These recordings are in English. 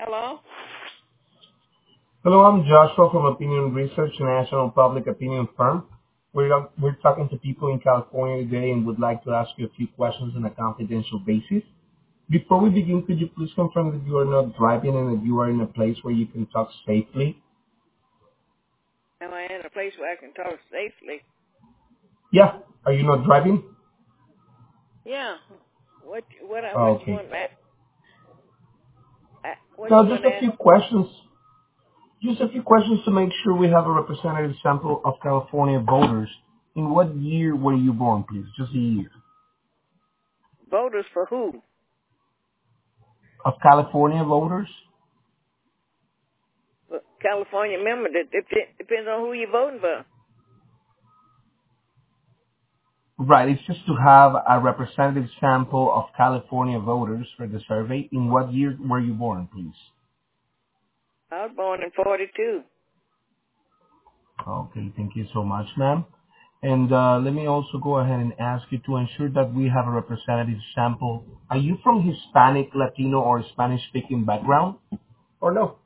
Hello? Hello, I'm Joshua from Opinion Research, a national public opinion firm. We're talking to people in California today and would like to ask you a few questions on a confidential basis. Before we begin, could you please confirm that you are not driving and that you are in a place where you can talk safely? Am I in a place where I can talk safely? Yeah. Are you not driving? Yeah. What you Okay. want, Matt? What Now, you want just to a ask? few questions. Just a few questions to make sure we have a representative sample of California voters. In what year were you born, please? Just a year. Voters for who? Of California voters? For California member. That depends on who you're voting for. Right. It's just to have a representative sample of California voters for the survey. In what year were you born, please? I was born in 42. Okay. Thank you so much, ma'am. And let me also go ahead and ask you to ensure that we have a representative sample. Are you from Hispanic, Latino, or Spanish-speaking background? Or no?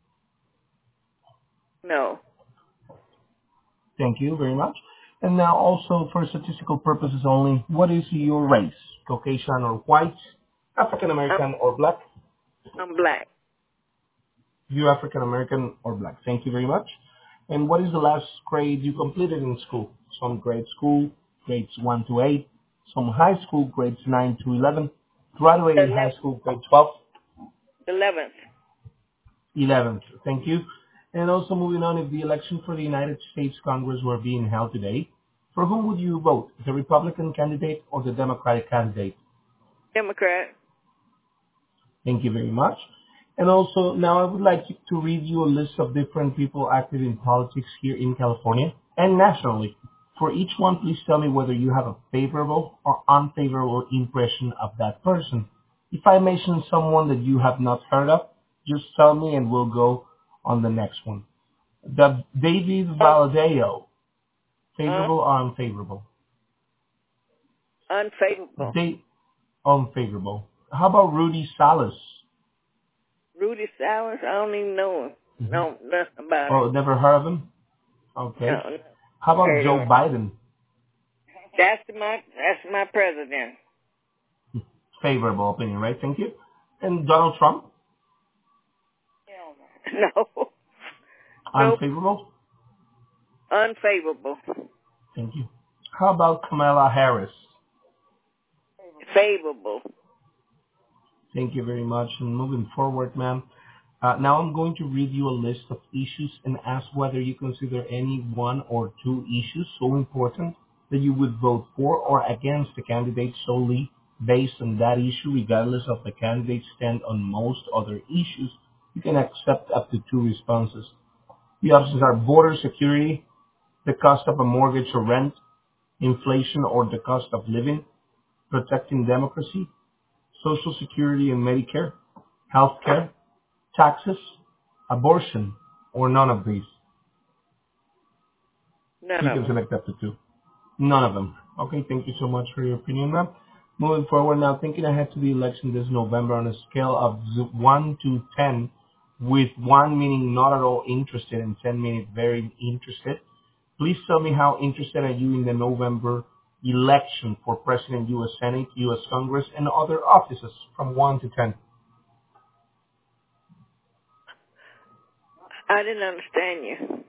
No. Thank you very much. And now also for statistical purposes only, what is your race? Caucasian or white? African I'm, American or black? I'm black. You African American or black. Thank you very much. And what is the last grade you completed in school? Some grade school, grades 1 to 8. Some high school, grades 9 to 11. Graduated high school, grade 12, 11th. 11th. Thank you. And also moving on, if the election for the United States Congress were being held today, for whom would you vote? The Republican candidate or the Democratic candidate? Democrat. Thank you very much. And also, now I would like to read you a list of different people active in politics here in California and nationally. For each one, please tell me whether you have a favorable or unfavorable impression of that person. If I mention someone that you have not heard of, just tell me and we'll go on the next one. David Valadeo, favorable or unfavorable? Unfavorable. Unfavorable. How about Rudy Salas? Rudy Sowers. I don't even know him. Mm-hmm. No, nothing about him. Oh, never heard of him? Okay. No. How about Heard of Joe him. Biden? That's my president. Favorable opinion, right? Thank you. And Donald Trump? No. Nope. Unfavorable? Unfavorable. Thank you. How about Kamala Harris? Favorable. Thank you very much. And moving forward, ma'am, now I'm going to read you a list of issues and ask whether you consider any one or two issues so important that you would vote for or against the candidate solely based on that issue, regardless of the candidate's stand on most other issues. You can accept up to two responses. The options are border security, the cost of a mortgage or rent, inflation or the cost of living, protecting democracy, Social Security and Medicare, healthcare, taxes, abortion, or none of these. None You of can them. select up to two. None of them. Okay, thank you so much for your opinion, ma'am. Moving forward now, thinking ahead to the election this November on a scale of 1 to 10, with 1 meaning not at all interested and 10 meaning very interested, please tell me how interested are you in the November election for President, U.S. Senate, U.S. Congress, and other offices from 1 to 10. I didn't understand you.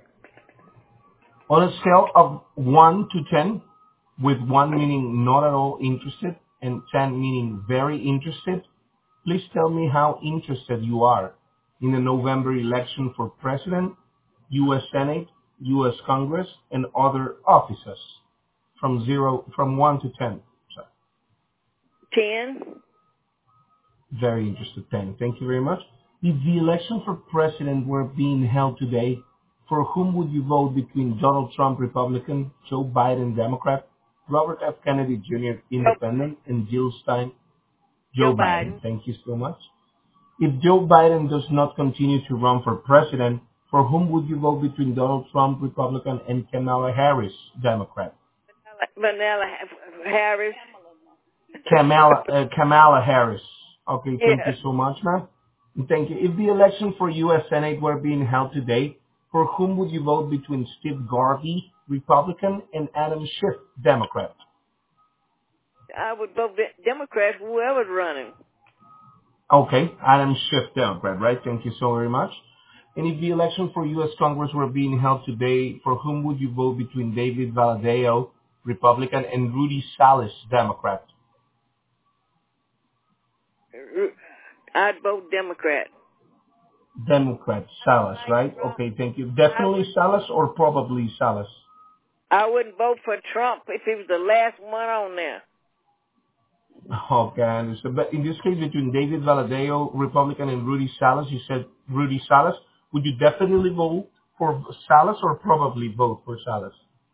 On a scale of 1 to 10, with 1 meaning not at all interested and 10 meaning very interested, please tell me how interested you are in the November election for President, U.S. Senate, U.S. Congress, and other offices from 1 to 10. Sorry. 10. Very interested, 10. Thank you very much. If the election for president were being held today, for whom would you vote between Donald Trump, Republican, Joe Biden, Democrat, Robert F. Kennedy Jr., Independent, and Jill Stein, Joe Joe Biden? Biden. Thank you so much. If Joe Biden does not continue to run for president, for whom would you vote between Donald Trump, Republican, and Kamala Harris, Democrat? Vanilla Harris. Kamala Harris. Okay, thank you Yes. so much, ma'am. Thank you. If the election for U.S. Senate were being held today, for whom would you vote between Steve Garvey, Republican, and Adam Schiff, Democrat? I would vote Democrat, whoever's running. Okay, Adam Schiff, Democrat, right? Thank you so very much. And if the election for U.S. Congress were being held today, for whom would you vote between David Valadao, Republican, and Rudy Salas, Democrat? I'd vote Democrat. Democrat, Salas, right? Okay, thank you. Definitely Salas or probably Salas? I wouldn't vote for Trump if he was the last one on there. Okay, I understand. But in this case, between David Valadao, Republican, and Rudy Salas, you said Rudy Salas. Would you definitely vote for Salas or probably vote for Salas?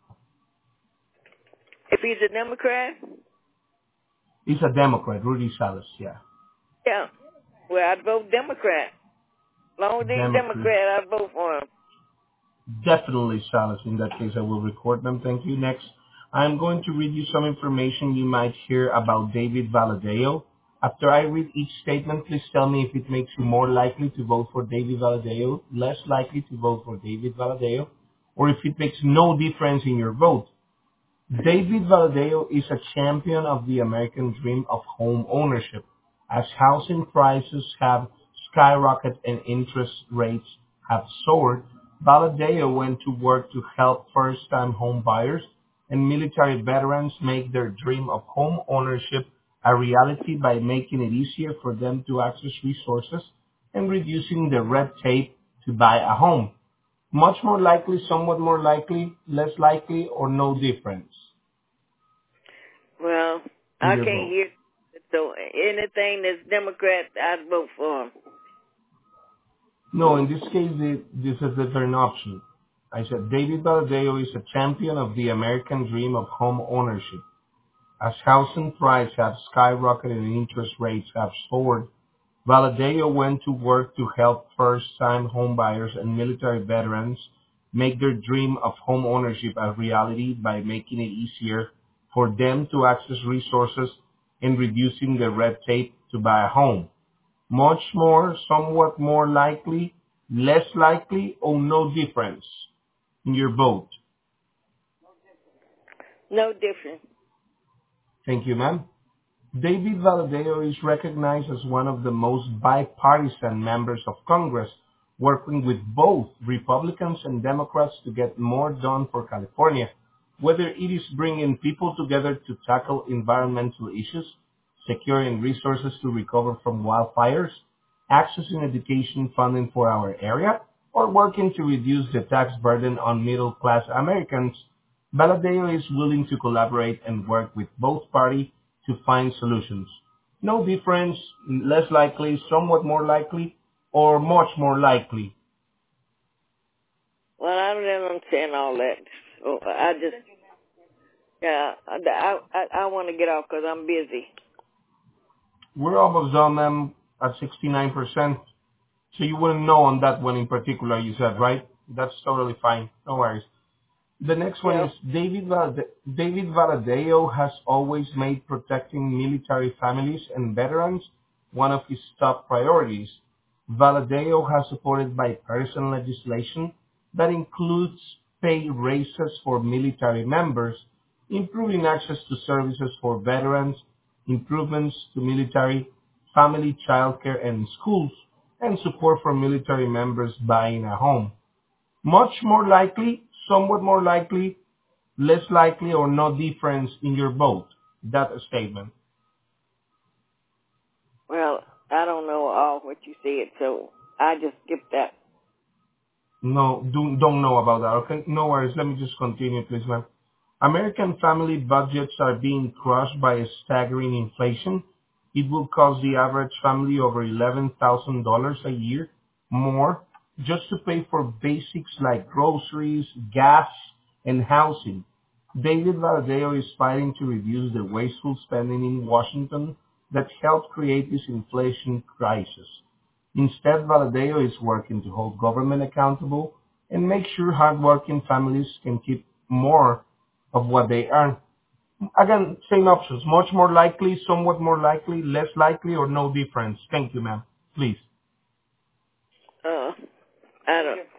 If he's a Democrat? He's a Democrat, Rudy Salas, yeah. Yeah. Well, I'd vote Democrat. As long as he's Democrat, I'd vote for him. Definitely Salas. In that case, I will record them. Thank you. Next, I'm going to read you some information you might hear about David Valadao. After I read each statement, please tell me if it makes you more likely to vote for David Valadao, less likely to vote for David Valadao, or if it makes no difference in your vote. David Valadao is a champion of the American dream of home ownership. As housing prices have skyrocketed and interest rates have soared, Valadao went to work to help first-time home buyers and military veterans make their dream of home ownership a reality by making it easier for them to access resources and reducing the red tape to buy a home. Much more likely, somewhat more likely, less likely, or no difference Well, in I your can't vote. hear. So anything that's Democrat, I'd vote for him. No, in this case, this is a different option. I said David Valadao is a champion of the American dream of home ownership. As housing prices have skyrocketed and interest rates have soared, Valadao went to work to help first-time homebuyers and military veterans make their dream of home ownership a reality by making it easier for them to access resources and reducing the red tape to buy a home. Much more, somewhat more likely, less likely, or no difference in your vote. No difference. Thank you, ma'am. David Valadao is recognized as one of the most bipartisan members of Congress, working with both Republicans and Democrats to get more done for California, whether it is bringing people together to tackle environmental issues, securing resources to recover from wildfires, accessing education funding for our area, or working to reduce the tax burden on middle-class Americans. Valadao is willing to collaborate and work with both parties to find solutions. No difference, less likely, somewhat more likely, or much more likely. Well, I don't understand all that. So I just, yeah, I want to get off because I'm busy. We're almost done, ma'am, at 69%. So you wouldn't know on that one in particular, you said, right? That's totally fine. No worries. The next one Yeah. is David Valadao has always made protecting military families and veterans one of his top priorities. Valadao has supported bipartisan legislation that includes pay raises for military members, improving access to services for veterans, improvements to military, family childcare and schools, and support for military members buying a home. Much more likely, somewhat more likely, less likely, or no difference in your vote. That statement. Well, I don't know all what you said, so I just skipped that. No, don't know about that. Okay, no worries. Let me just continue, please, ma'am. American family budgets are being crushed by a staggering inflation. It will cost the average family over $11,000 a year more just to pay for basics like groceries, gas, and housing. David Valadao is fighting to reduce the wasteful spending in Washington that helped create this inflation crisis. Instead, Valadao is working to hold government accountable and make sure hardworking families can keep more of what they earn. Again, same options. Much more likely, somewhat more likely, less likely, or no difference. Thank you, ma'am. Please.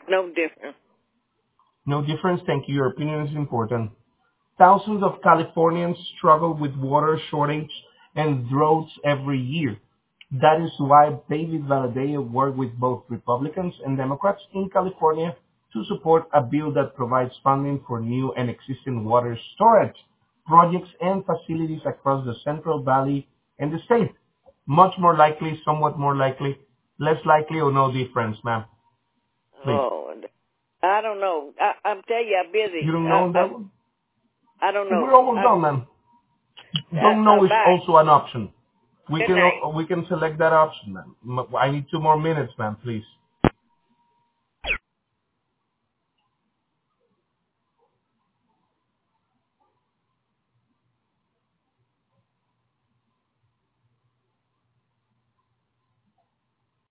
No different. No difference. Thank you. Your opinion is important. Thousands of Californians struggle with water shortage and droughts every year. That is why David Valadez worked with both Republicans and Democrats in California to support a bill that provides funding for new and existing water storage projects and facilities across the Central Valley and the state. Much more likely, somewhat more likely, less likely, or no difference, ma'am. Please. Oh, I don't know. I'm telling you, I'm busy. You don't know that one? I don't know. We're almost done, ma'am. Don't know is Bye. also an option. Good night. We can select that option, ma'am. I need 2 more minutes, ma'am, please.